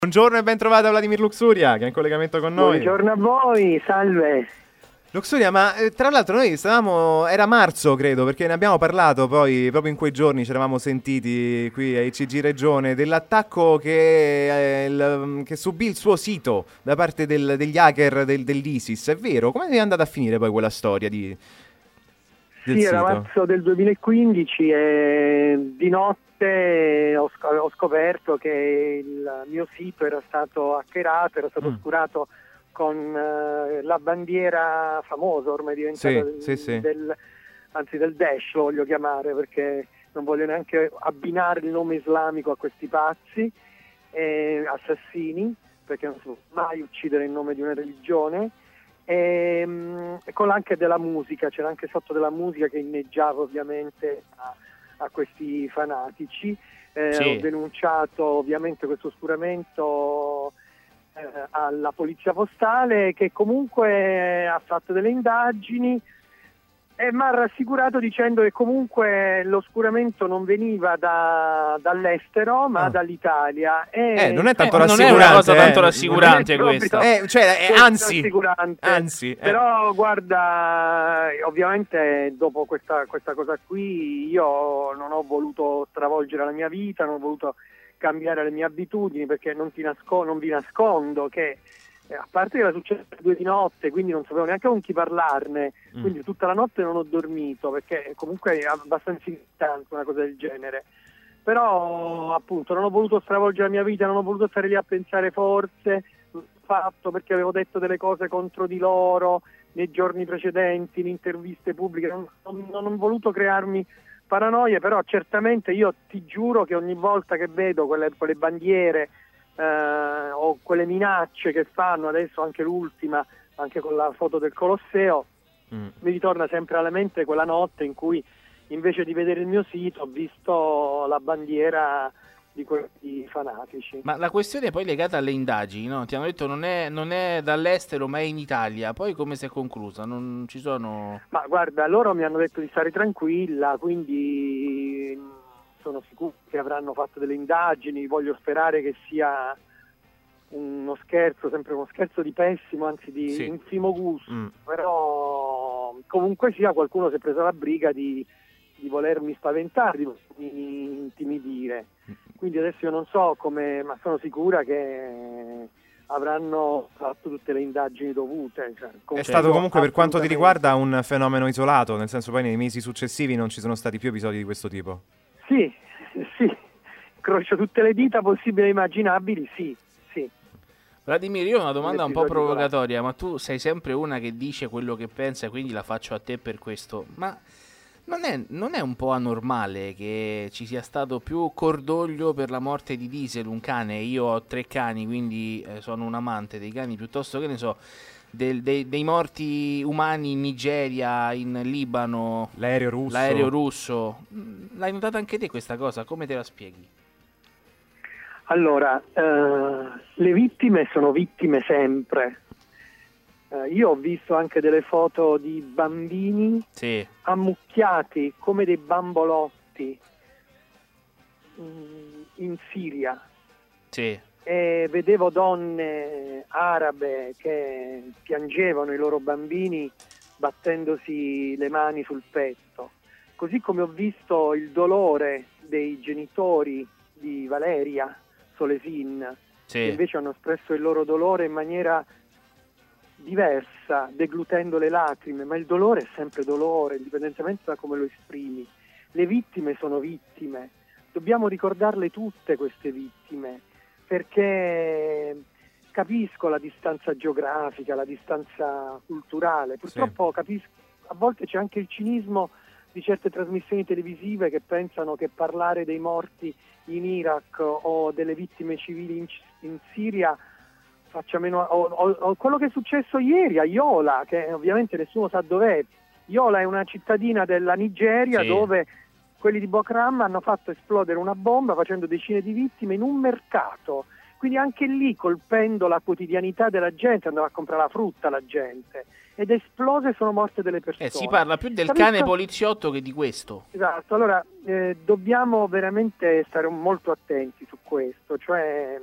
Buongiorno e ben trovata Vladimir Luxuria, che è in collegamento con noi. Buongiorno a voi, salve. Luxuria, ma tra l'altro noi era marzo credo, perché ne abbiamo parlato poi, proprio in quei giorni ci eravamo sentiti qui a ICG Regione, dell'attacco che subì il suo sito da parte degli hacker dell'ISIS, è vero? Come è andata a finire poi quella storia del sito? Era marzo del 2015 e di notte ho scoperto che il mio sito era stato hackerato, era stato oscurato con la bandiera famosa, ormai diventata del Daesh, lo voglio chiamare perché non voglio neanche abbinare il nome islamico a questi pazzi assassini, perché non si può mai uccidere in nome di una religione, e con anche della musica, c'era anche sotto della musica che inneggiava ovviamente a questi fanatici. Ho denunciato ovviamente questo oscuramento alla polizia postale, che comunque ha fatto delle indagini e mi ha rassicurato dicendo che comunque l'oscuramento non veniva dall'estero ma dall'Italia. Non è tanto rassicurante. Non è una cosa tanto rassicurante questa. Anzi. Però guarda, ovviamente dopo questa cosa qui io non ho voluto stravolgere la mia vita, non ho voluto cambiare le mie abitudini, perché non vi nascondo che a parte che era successo 2 di notte, quindi non sapevo neanche con chi parlarne, quindi tutta la notte non ho dormito, perché comunque è abbastanza inquietante una cosa del genere. Però appunto non ho voluto stravolgere la mia vita, non ho voluto stare lì a pensare forse fatto perché avevo detto delle cose contro di loro nei giorni precedenti, in interviste pubbliche, non ho voluto crearmi paranoie, però certamente io ti giuro che ogni volta che vedo quelle bandiere o quelle minacce che fanno, adesso anche l'ultima, anche con la foto del Colosseo, mi ritorna sempre alla mente quella notte in cui invece di vedere il mio sito ho visto la bandiera di questi fanatici. Ma la questione è poi legata alle indagini, no? Ti hanno detto non è dall'estero ma è in Italia, poi come si è conclusa? Non ci sono... Ma guarda, loro mi hanno detto di stare tranquilla, quindi sono sicuro che avranno fatto delle indagini, voglio sperare che sia uno scherzo, sempre uno scherzo di pessimo, anzi di infimo gusto, però comunque sia qualcuno si è preso la briga di volermi spaventare, di volermi intimidire, quindi adesso io non so come, ma sono sicura che avranno fatto tutte le indagini dovute. È stato comunque, per quanto ti riguarda, un fenomeno isolato, nel senso poi nei mesi successivi non ci sono stati più episodi di questo tipo. Sì, incrocio tutte le dita possibili e immaginabili, sì. Vladimir, io ho una domanda un po' provocatoria, ma tu sei sempre una che dice quello che pensa, quindi la faccio a te per questo, ma non è un po' anormale che ci sia stato più cordoglio per la morte di Diesel, un cane? Io ho 3 cani, quindi sono un amante dei cani, piuttosto che ne so, dei morti umani in Nigeria, in Libano, l'aereo russo. L'hai notata anche te questa cosa? Come te la spieghi? Allora, le vittime sono vittime sempre. Io ho visto anche delle foto di bambini ammucchiati come dei bambolotti in Siria. E vedevo donne arabe che piangevano i loro bambini battendosi le mani sul petto, così come ho visto il dolore dei genitori di Valeria Solesin, che invece hanno espresso il loro dolore in maniera diversa, deglutendo le lacrime, ma il dolore è sempre dolore, indipendentemente da come lo esprimi. Le vittime sono vittime, dobbiamo ricordarle tutte queste vittime, perché capisco la distanza geografica, la distanza culturale, purtroppo capisco, a volte c'è anche il cinismo di certe trasmissioni televisive che pensano che parlare dei morti in Iraq o delle vittime civili in Siria faccia meno, o quello che è successo ieri a Yola, che ovviamente nessuno sa dov'è. Yola è una cittadina della Nigeria dove quelli di Boko Haram hanno fatto esplodere una bomba facendo decine di vittime in un mercato, quindi anche lì colpendo la quotidianità della gente, andava a comprare la frutta la gente, ed esplose e sono morte delle persone. Si parla più del cane poliziotto che di questo. Esatto, allora dobbiamo veramente stare molto attenti su questo, cioè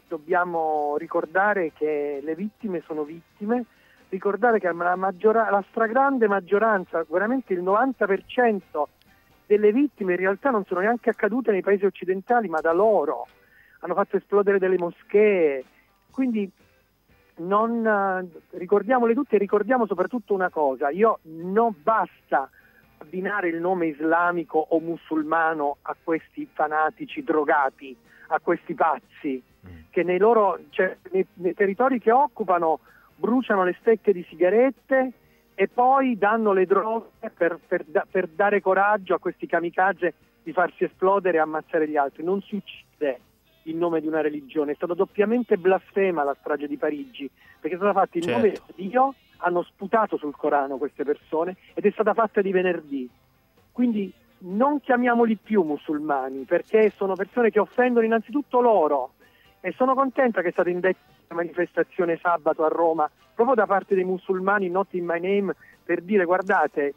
dobbiamo ricordare che le vittime sono vittime, ricordare che la stragrande maggioranza, veramente il 90% delle vittime in realtà non sono neanche accadute nei paesi occidentali, ma da loro. Hanno fatto esplodere delle moschee, quindi ricordiamole tutte e ricordiamo soprattutto una cosa: non basta abbinare il nome islamico o musulmano a questi fanatici drogati, a questi pazzi che nei territori che occupano bruciano le stecche di sigarette e poi danno le droghe per dare coraggio a questi kamikaze di farsi esplodere e ammazzare gli altri. Non si uccide in nome di una religione. È stata doppiamente blasfema la strage di Parigi, perché è stata fatta in nome di Dio, hanno sputato sul Corano queste persone ed è stata fatta di venerdì. Quindi non chiamiamoli più musulmani, perché sono persone che offendono innanzitutto loro, e sono contenta che è stata indetta una manifestazione sabato a Roma proprio da parte dei musulmani, Not in My Name, per dire: guardate,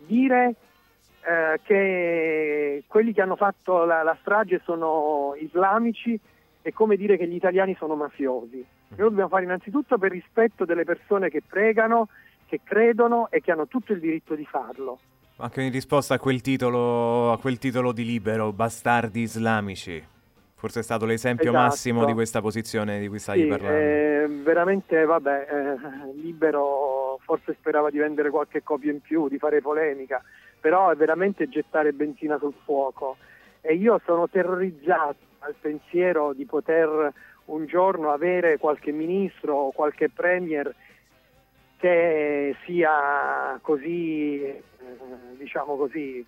che quelli che hanno fatto la strage sono islamici è come dire che gli italiani sono mafiosi. Noi dobbiamo fare innanzitutto per rispetto delle persone che pregano, che credono e che hanno tutto il diritto di farlo. Anche in risposta a quel titolo di Libero, bastardi islamici. Forse è stato l'esempio massimo di questa posizione di cui stavi parlando. Veramente, Libero forse sperava di vendere qualche copia in più, di fare polemica, però è veramente gettare benzina sul fuoco. E io sono terrorizzato al pensiero di poter un giorno avere qualche ministro o qualche premier che sia così, diciamo così,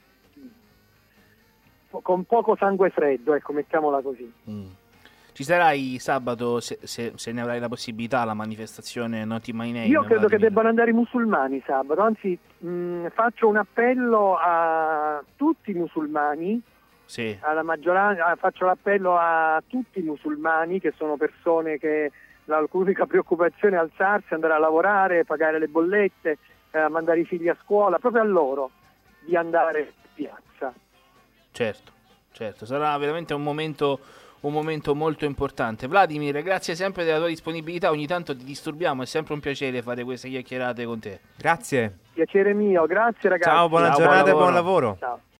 con poco sangue freddo, ecco, mettiamola così. Ci sarai sabato, se ne avrai la possibilità, alla manifestazione Not in My Name? Io credo che debbano andare i musulmani sabato, anzi faccio un appello a tutti i musulmani, alla maggioranza, faccio l'appello a tutti i musulmani, che sono persone che l'unica preoccupazione è alzarsi, andare a lavorare, pagare le bollette, mandare i figli a scuola, proprio a loro di andare in piazza. Certo, sarà veramente un momento molto importante. Vladimir, grazie sempre della tua disponibilità, ogni tanto ti disturbiamo, è sempre un piacere fare queste chiacchierate con te. Grazie. Piacere mio, grazie ragazzi. Ciao, buona giornata e buon lavoro. Ciao.